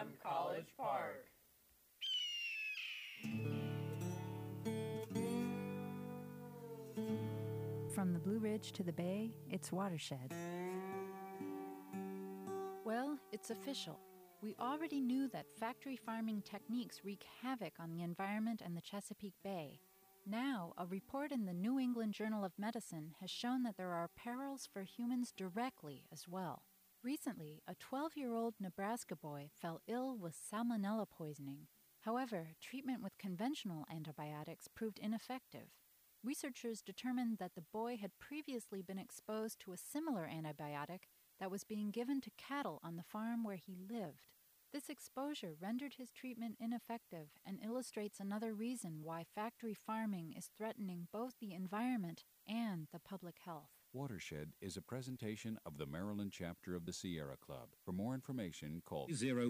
from College Park. From the Blue Ridge to the Bay, it's Watershed. Well, it's official. We already knew that factory farming techniques wreak havoc on the environment and the Chesapeake Bay. Now, a report in the New England Journal of Medicine has shown that there are perils for humans directly as well. Recently, a 12-year-old Nebraska boy fell ill with salmonella poisoning. However, treatment with conventional antibiotics proved ineffective. Researchers determined that the boy had previously been exposed to a similar antibiotic that was being given to cattle on the farm where he lived. This exposure rendered his treatment ineffective and illustrates another reason why factory farming is threatening both the environment and the public health. Watershed is a presentation of the Maryland chapter of the Sierra Club. For more information, call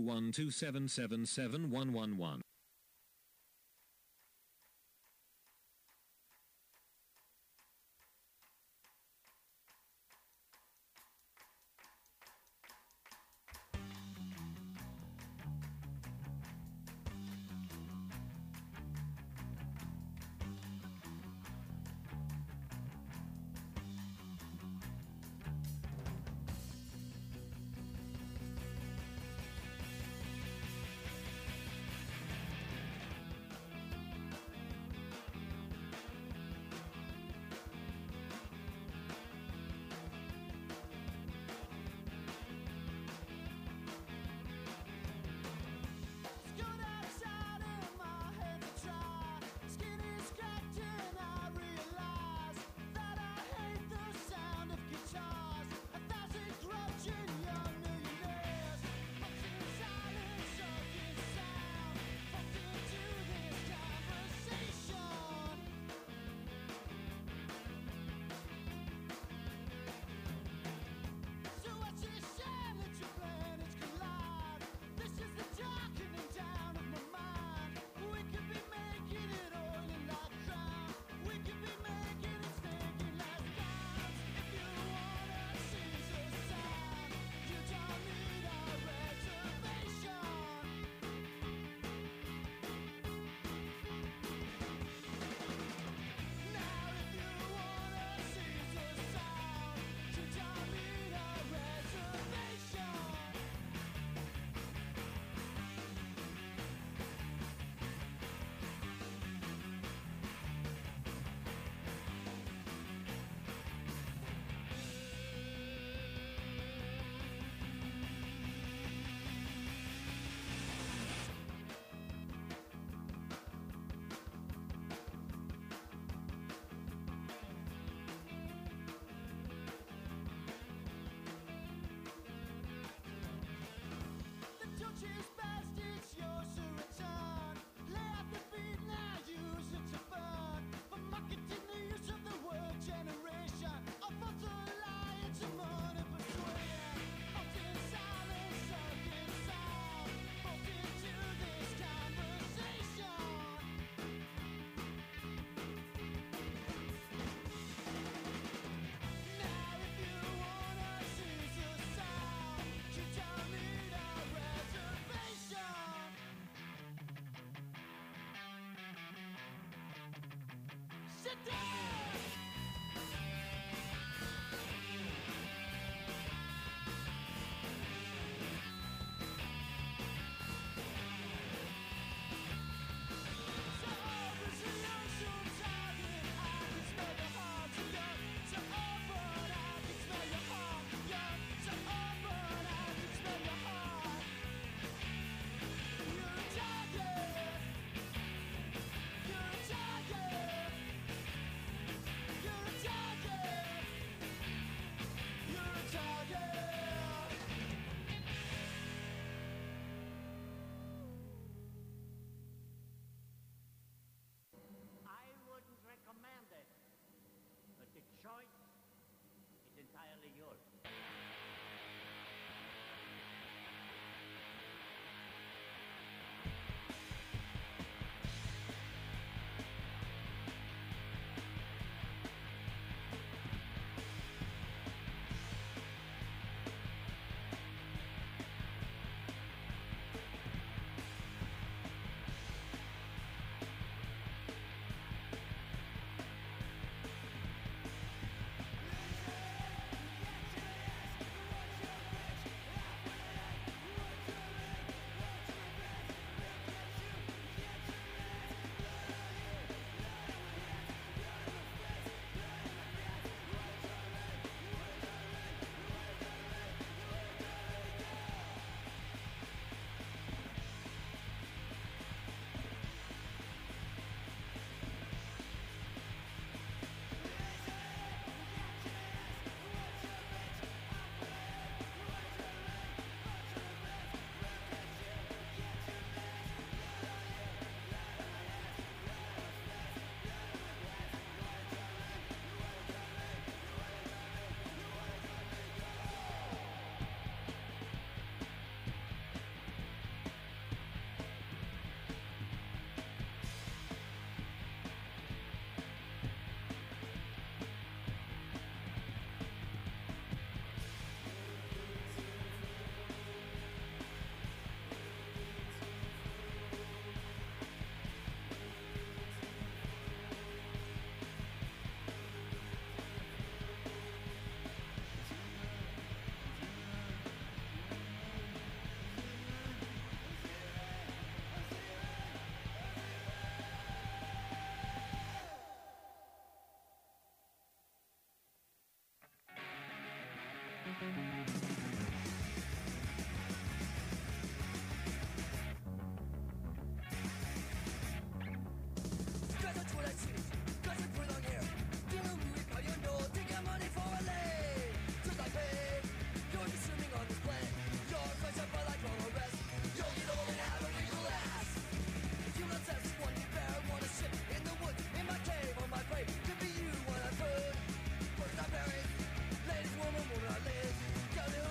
012777111. Ladies, woman, woman, I live.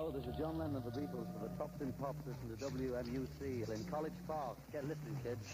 Hello, this is John Lennon of the Beatles for the Tops in Pops. Listen to WMUC in College Park. Get listening, kids.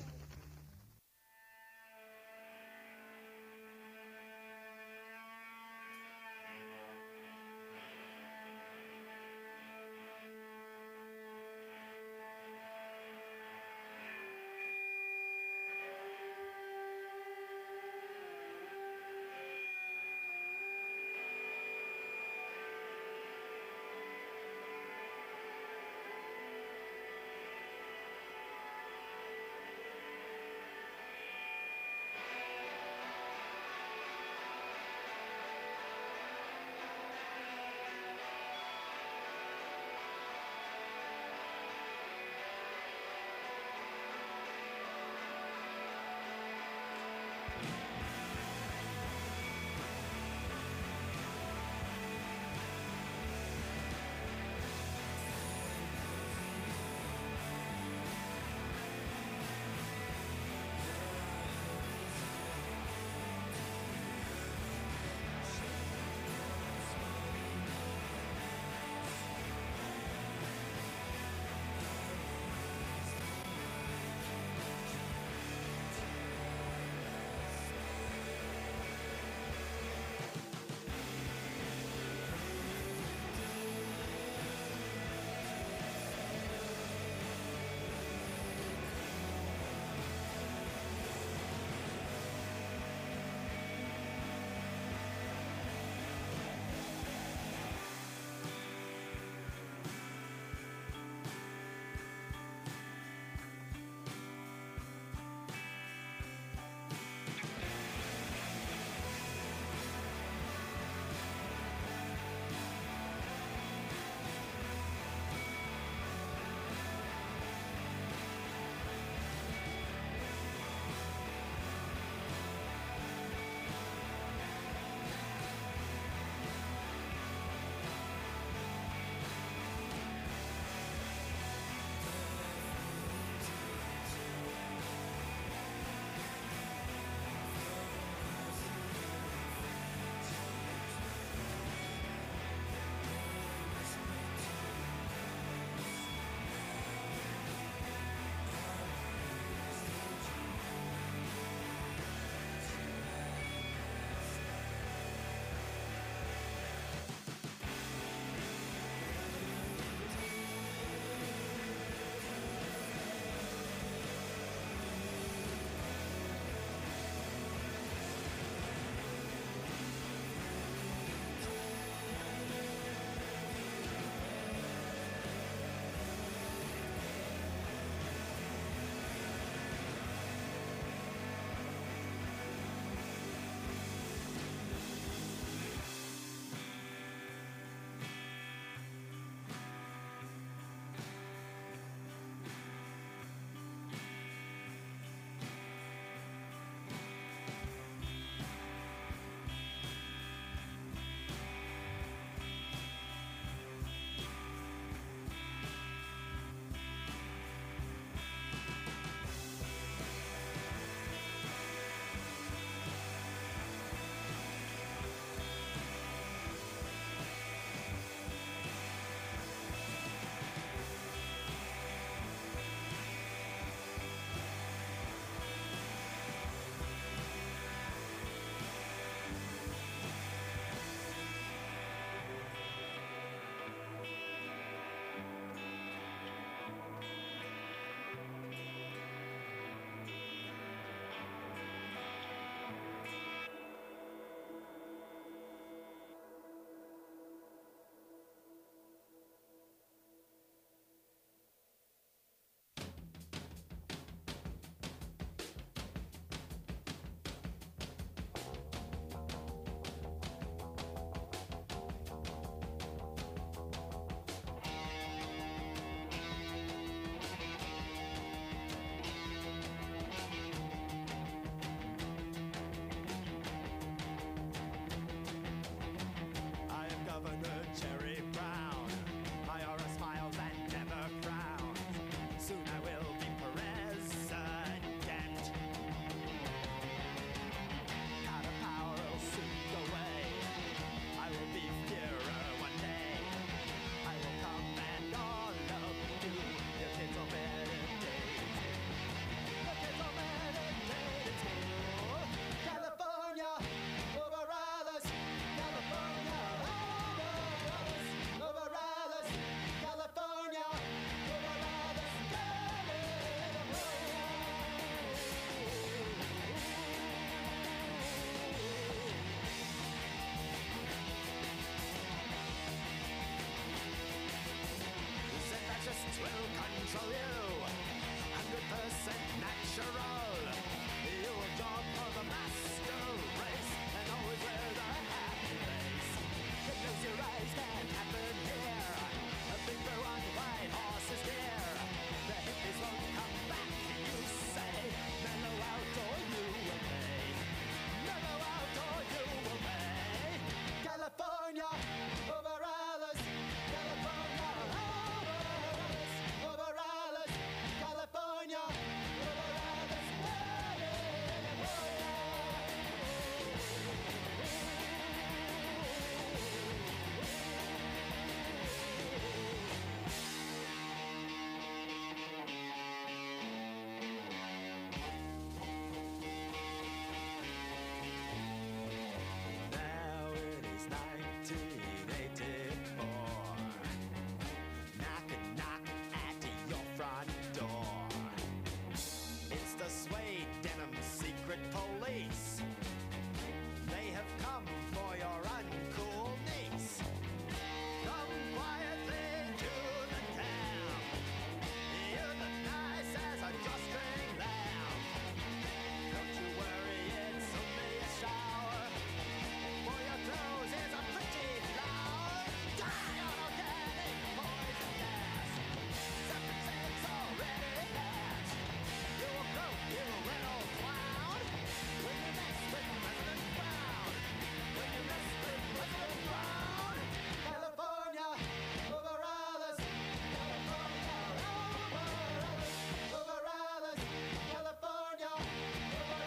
1984. Knocking, knocking at your front door. It's the suede denim secret police. They have come for your uncool niece. Come quietly to the town. You're the nice as a drawstring lamb. Don't you worry, it's only a shower. For your clothes is a pretty flower. Die on organic poison gas. Septic's already passed. You will croak, you will rental clown. When you mess with President Brown. When you mess with President Brown. California, over Alice. California, over Alice. Over Alice. California, over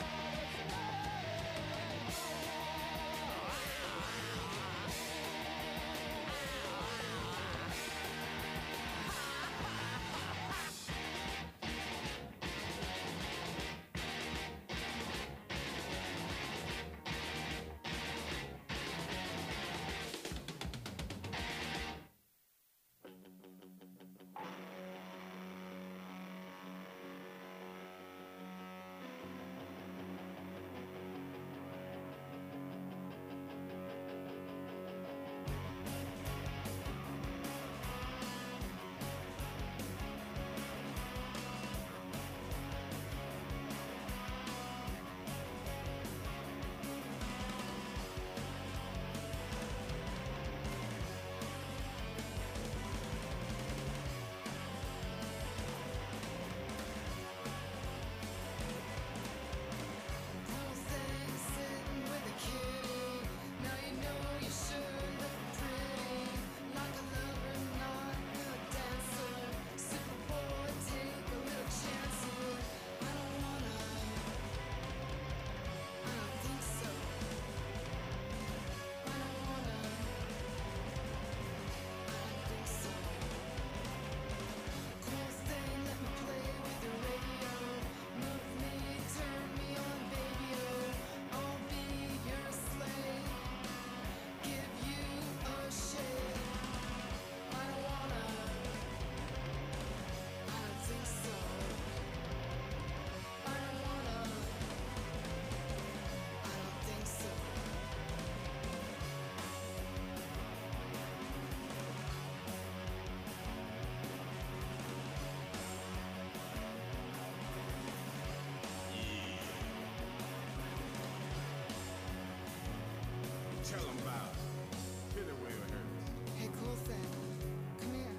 Tell them about it. Hit it where it hurts. Hey, cool thing. Come here.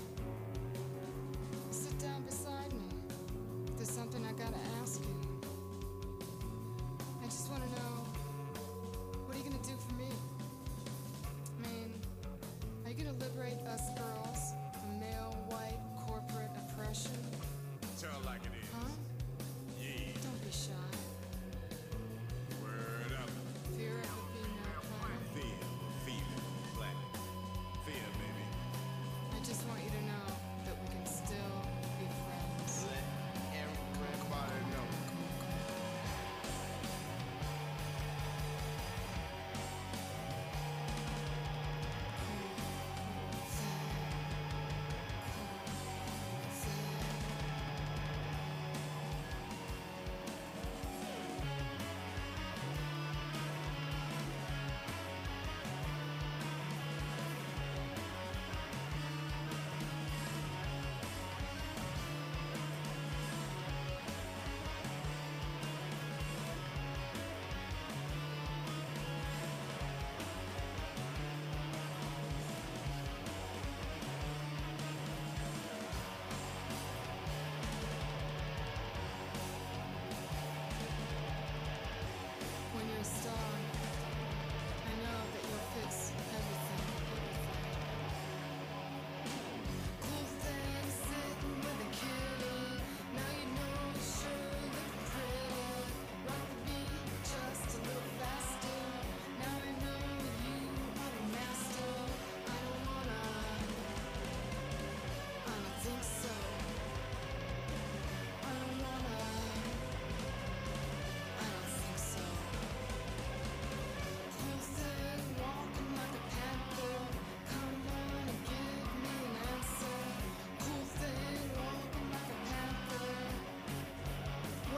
Sit down beside me. There's something I gotta ask you. I just wanna know, what are you gonna do for me? I mean, are you gonna liberate us girls from male, white, corporate oppression? Tell it like it is. Huh? Yeah. Don't be shy. Word up. Fear of the female planet. Fear, feeling, planet. Fear, baby. I just want you to know that we can still be friends. Let everybody know.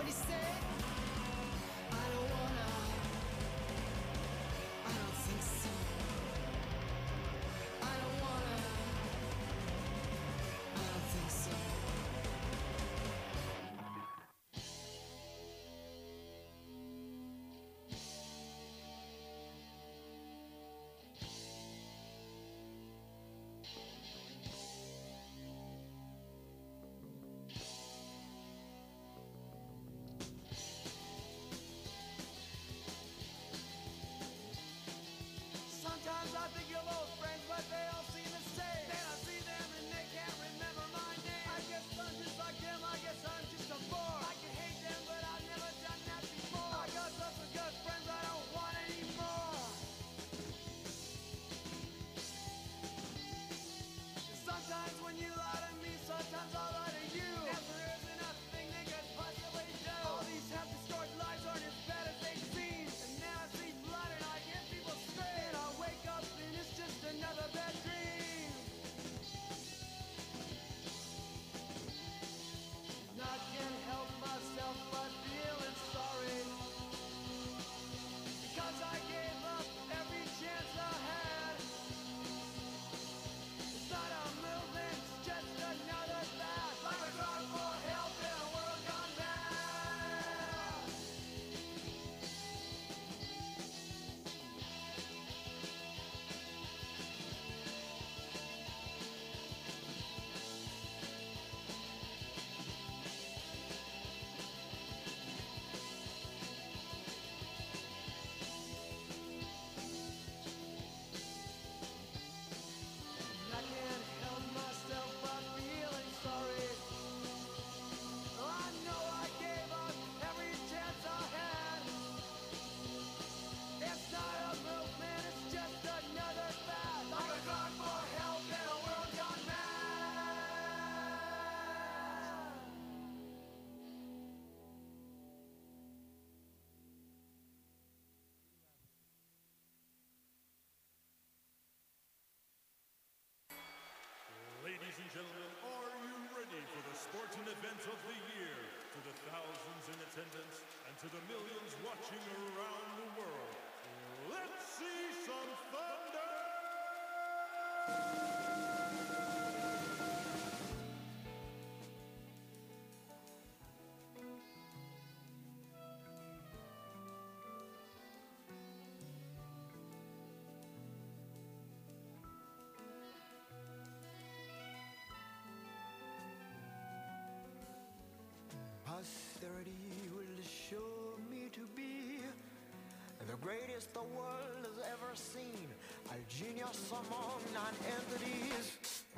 he say? I don't wanna. I don't think so. I don't wanna. I don't think so. Sometimes I think of old friends, but they all seem the same. Then I see them and they can't remember my name. I guess I'm just like them, I guess I'm just a bore. I can hate them, but I've never done that before. I got lots of good friends I don't want anymore. Sometimes when you lie to me, sometimes I'll lie to you. Never isn't a thing they could possibly do. All these half-distorted lies aren't as bad as they seem. And now I see blood and I hear people scream. And I wake up and it's just another bad dream. And I can't help myself but feeling sorry, because I gave up every chance I had. It's not a movement, it's just another fad. Like a cry for help in a world gone bad. I can't help myself but feeling sorry. I know I gave up every chance I had. It's not a movement, it's just another fad. Like a cry for help in a world gone mad. Ladies and gentlemen, are you ready for the sporting event of the year? To the thousands in attendance and to the millions watching around the world, let's see some thunder! Posterity will show me to be the greatest the world has ever seen, a genius among non-entities.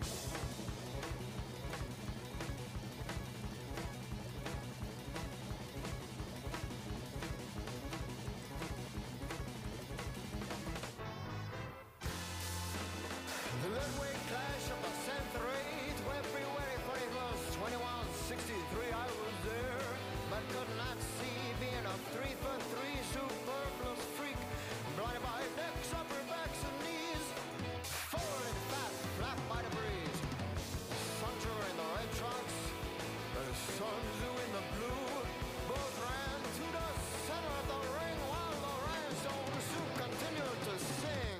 The lightweight clash of the century, February 31st, 2163, I was there, but could not see, being a 3-foot-3 superfluous freak, blinded by necks, upper backs, and knees, forward and fat, flapped by the breeze. Sancho in the red trunks, Sun Tzu in the blue, both ran to the center of the ring while the rhinestone suit continued to sing.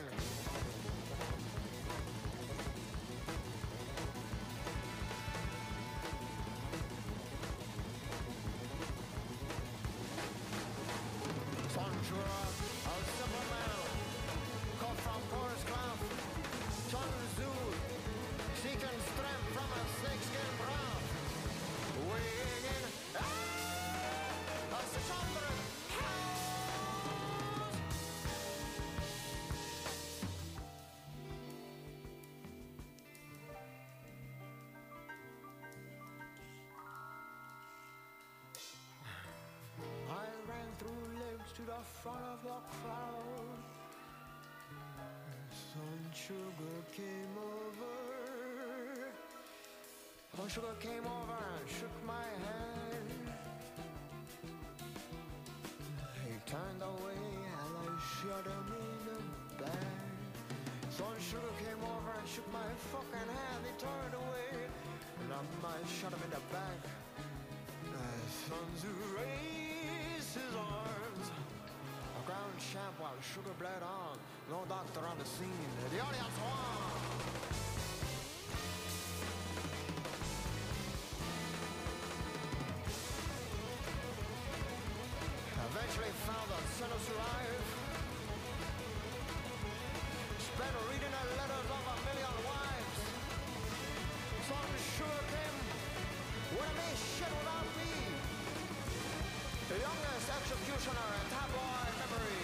Sanjura, a simple man, caught from Forest Cloud. Sun Tzu, seeking strength from a snakeskin brow. Weighing in, a 600 pounds. I ran through legs to the front of the crowd. Sun Sugar came over. Sun Sugar came over and shook my hand. He turned away and I shot him in the back. Sun Sugar came over and shook my fucking hand. He turned away and I shot him in the back. Sun Tzu raised sugar bled on. No doctor on the scene. The audience won. Eventually found the sinners alive. Spent reading the letters of a million wives. Some sugar came when I made shit without me. The youngest executioner in tabloid memory.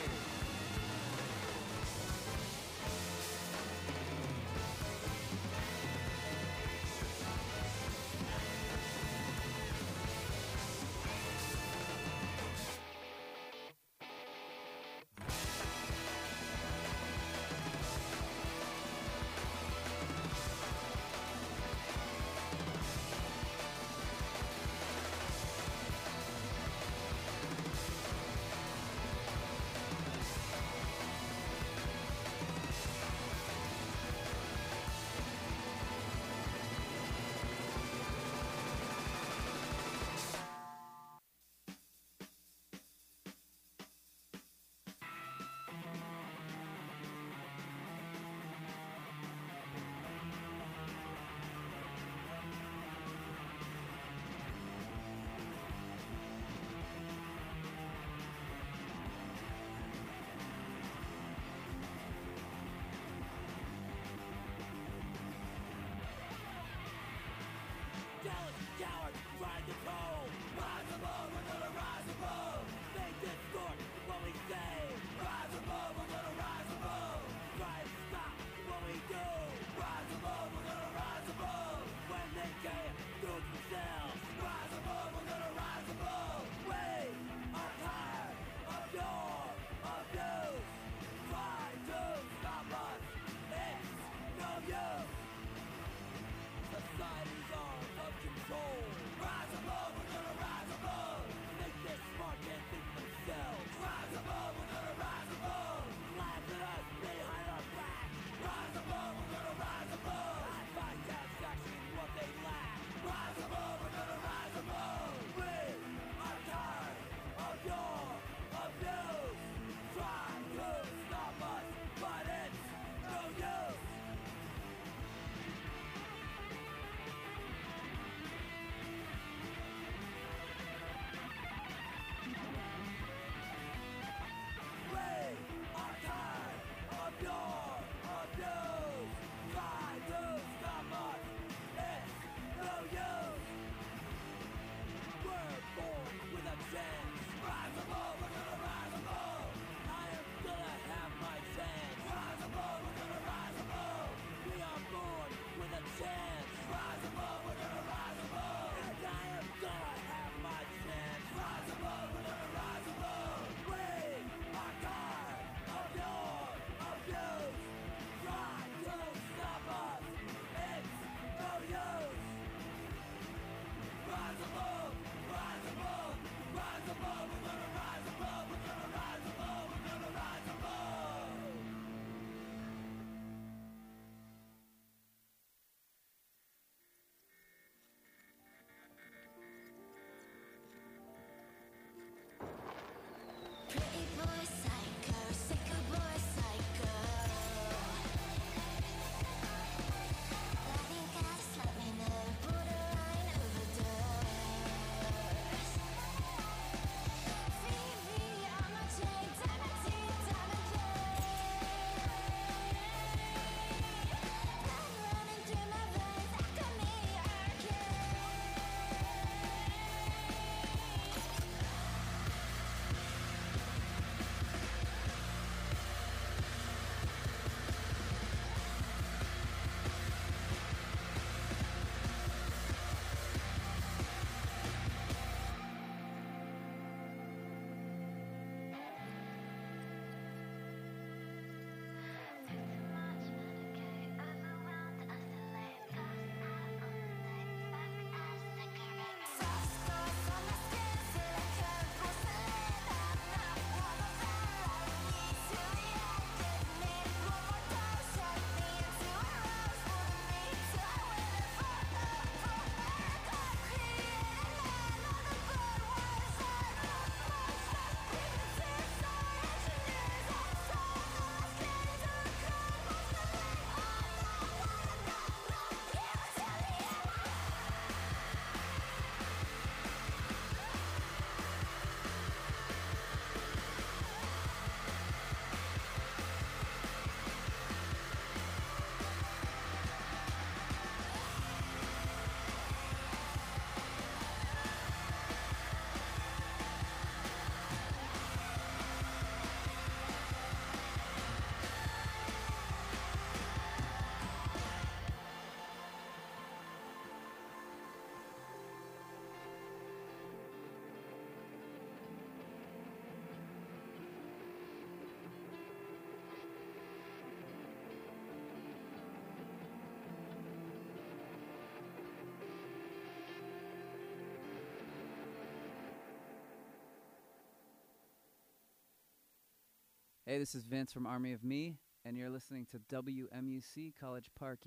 Hey, this is Vince from Army of Me, and you're listening to WMUC College Park.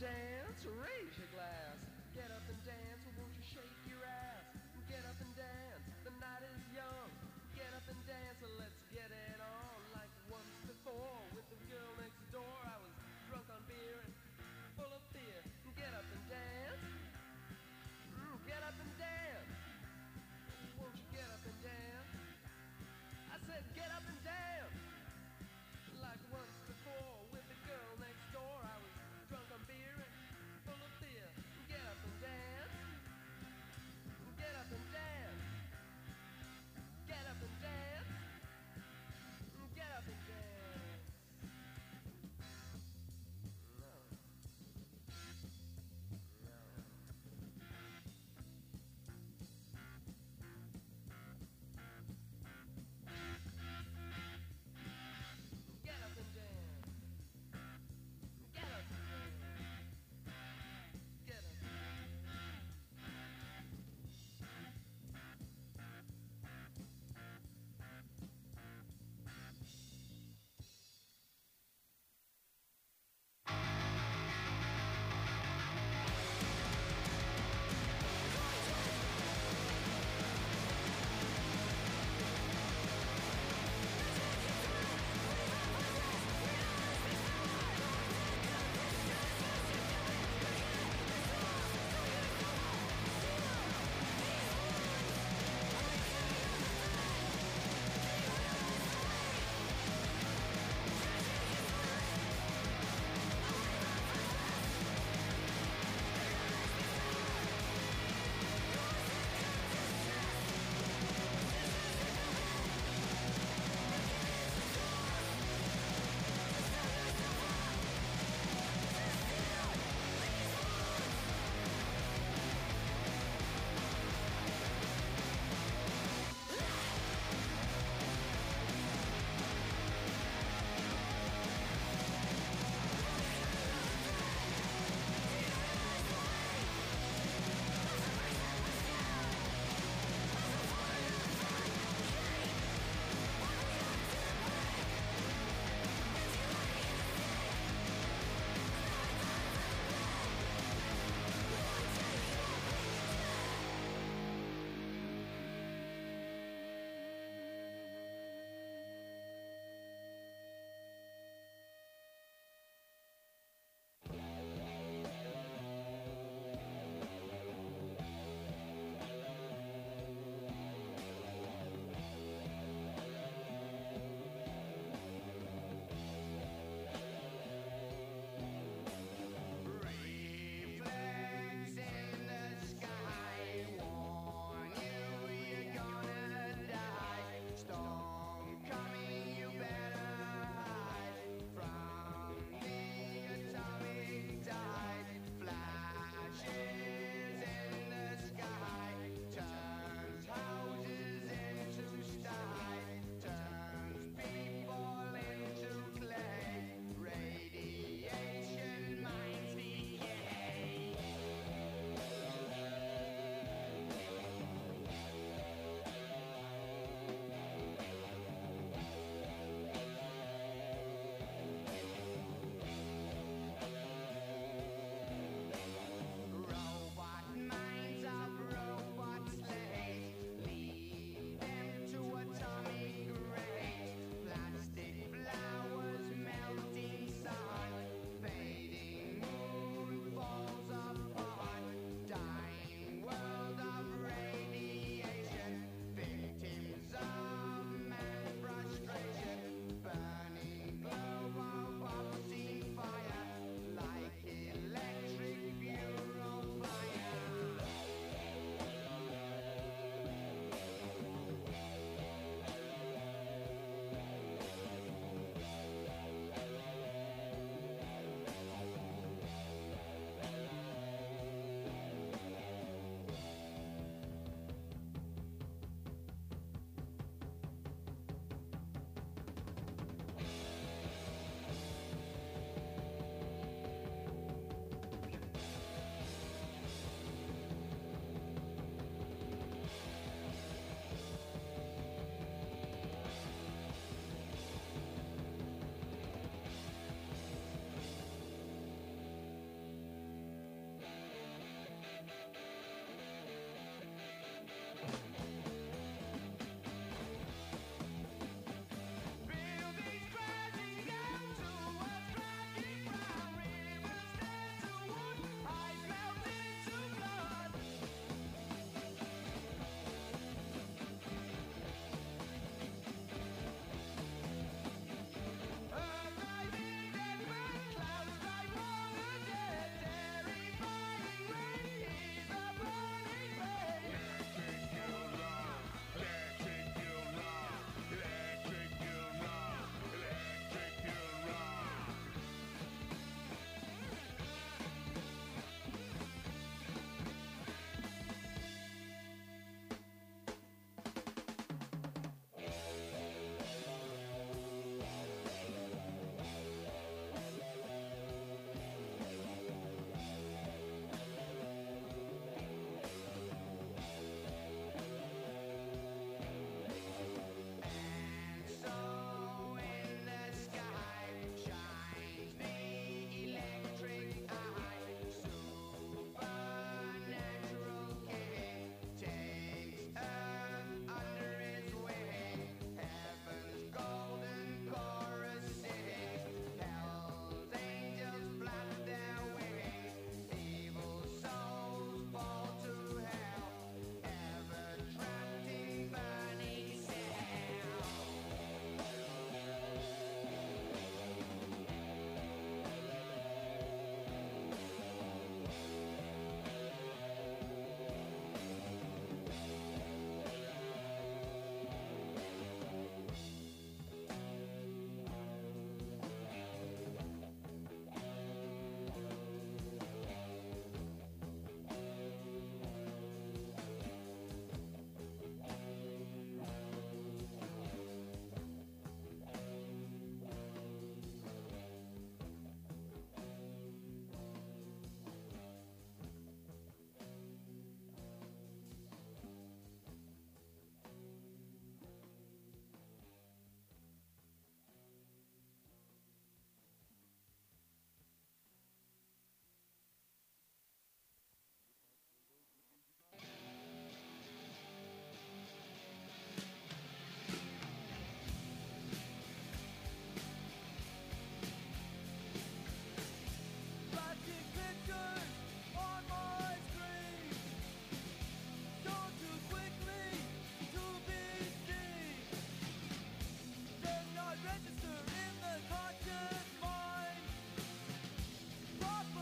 dance, raise your glass. Get up and dance, won't you shake your ass? Get up and dance, the night is young. Get up and dance, let's get it on. Like once before, with the girl next door, I was drunk on beer and full of fear. Get up and dance, get up and dance. Won't you get up and dance? I said get up and dance. Like once before, with the girl next door, I was drunk on beer and full of fear. Get up and dance.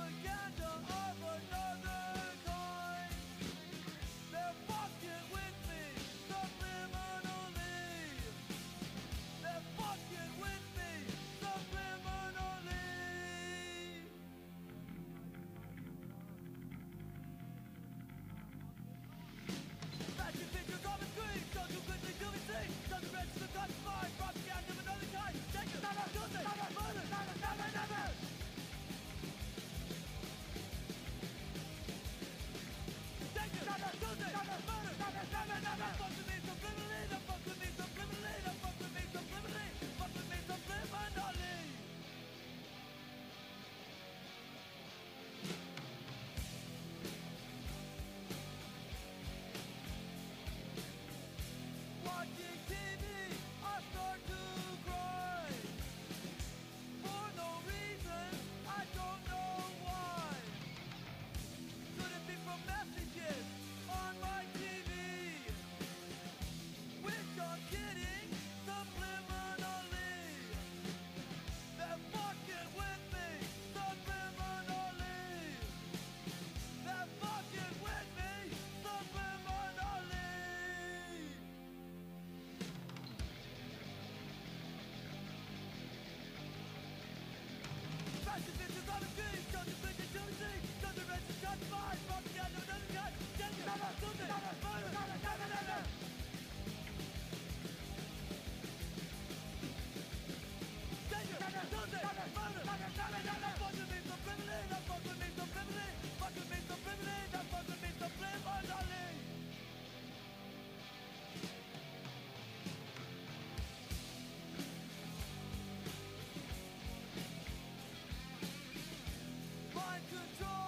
propaganda of another kind. They're fucking with me subliminally. They're fucking with me subliminally. Fashion pictures on the screen, so you quickly do me see. Doesn't register God's mind, propaganda of another kind. Take it, never, murder, never. Take it, never, murder, never. Fuck with me subliminally, don't fuck with me subliminally, don't fuck with me subliminally, fuck with me subliminally. Watching TV, I start to cry. For no reason, I don't know why. Could it be from messages on my TV? Which I'm getting subliminally. They're fucking with me subliminally. They're fucking with me subliminally. Fashion pictures on the screen, don't you think it's see? Doesn't register God's mind, propaganda of another kind. Take it, never, murder, never. Take it, never, murder, never. Fuck with me subliminally, don't fuck with me subliminally, fuck with me subliminally, don't fuck with me subliminally. Mind control.